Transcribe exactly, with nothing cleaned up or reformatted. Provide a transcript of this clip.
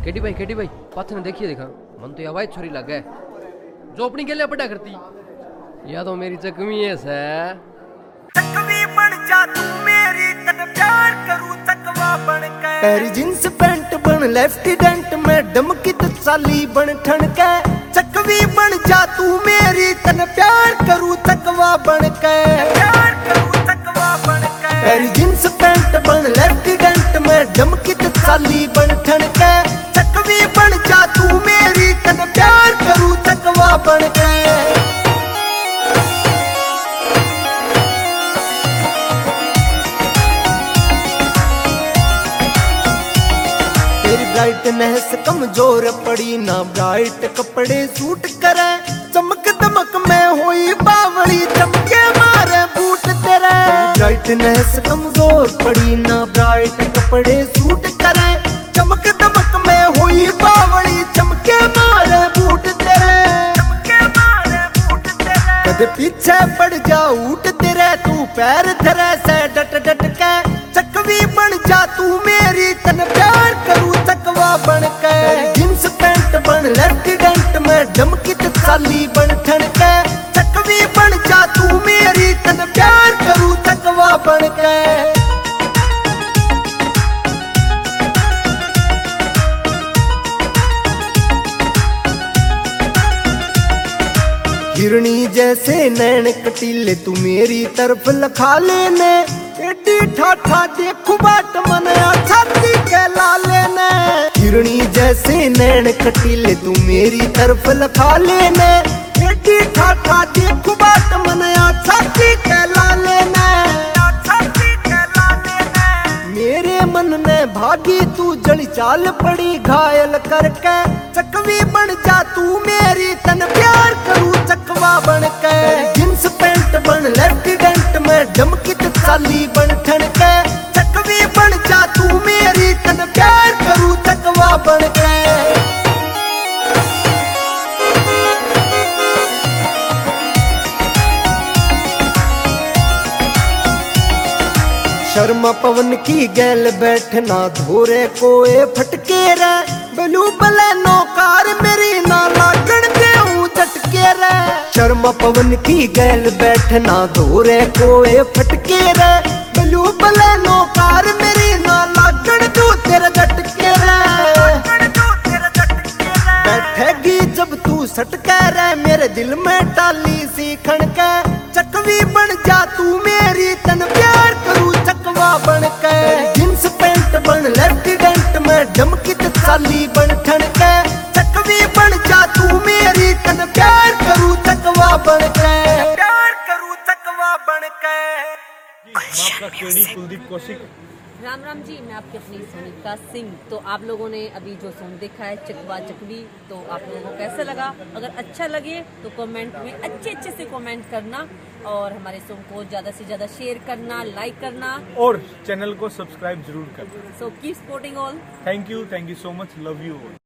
KD भाई KD भाई पाथे ने देखिए देखा मन तो आवाज छोरी लग गए जो अपनी के लिए पटा करती या तो मेरी चकमी है से चकवी बन जा तू मेरी तन प्यार करूं चकवा बन के तेरी जींस पैंट बन लेफ्टिनेंट मैडम की तसाली बन ठनके चकवी बन जा तू मेरी तन प्यार करूं चकवा बन के प्यार करूं चकवा बन के तेरी जींस पैंट बन लेफ्टिनेंट मैडम की तसाली बन ठनके चकवी बन जा तू मेरी तन प्यार करूं चकवा बन के ब्राइटनेस कमजोर पड़ी ना ब्राइट कपड़े सूट करे चमक दमक में हुई बावली चमके मारे बूट तेरे ब्राइटनेस कमजोर पड़ी ना ब्राइट कपड़े सूट करे चमक दमक में हुई बावली चमके मारे बूट तेरे चमके मारे बूट तेरे कदे पीछे पड़ जा ऊट तेरे तू पैर धरे से डट डट के चकवी बन जा तू मेरी तन प्यार करूं चकवा बन के जींस पैंट बन लेफ्टिनेंट मैडम की तसाली बन ठनके चकवी बन जा तू मेरी तन प्यार करूं चकवा बन के हिरणी जैसे नैन कटीले तू मेरी तरफ लखा लेने एडी ठाठा देखू बाट मन छाती के लाले ने हिरणी जैसे नैन कटीले तू मेरी तरफ लखा लेने एडी ठाठा देखू बाट मन छाती के लाले ने छाती के लाने ने मेरे मन ने भागी तू जड़ी चाल पड़ी घायल करके चकवी बन जा तू मेरी तन प्यार करूं चकवा बन के जींस पैंट बन लेफ्टिनेंट मैडम की तसाली बन ठनके चकवी बन जा तू मेरी तन प्यार करूं चकवा बन के शर्मा पवन की गैल बैठना धोरे कोए फटके रे बलू बलैनो कार मेरी ना लागण देऊं झटके रे शर्मा पवन की गैल बैठना धोरे कोए फटके रे बलू बलैनो कार मेरी ना लागण दू तेरे झटके रे बैठेगी जब तू सटके रे मेरे दिल में टाली सी खणके चकवी बन जा तू मेरी तन प्यार करूं चकवा बन के जींस पैंट बन लेफ्टिनेंट मैडम की तसाली बन ठनके चकवी बन जा तू मेरी तन प्यार करूं चकवा बन के प्यार करूं चकवा बन के आपका केडी कुलदीप कौशिक। राम राम जी, मैं आपकी अपनी सोनिका सिंह। तो आप लोगों ने अभी जो सॉन्ग देखा है चकवा चकवी, तो आप लोगों को कैसा लगा? अगर अच्छा लगे तो कमेंट में अच्छे अच्छे से कमेंट करना और हमारे सॉन्ग को ज़्यादा से ज़्यादा शेयर करना, लाइक करना और चैनल को सब्सक्राइब जरूर करना। So keep supporting all. Thank you thank you so much, love you all.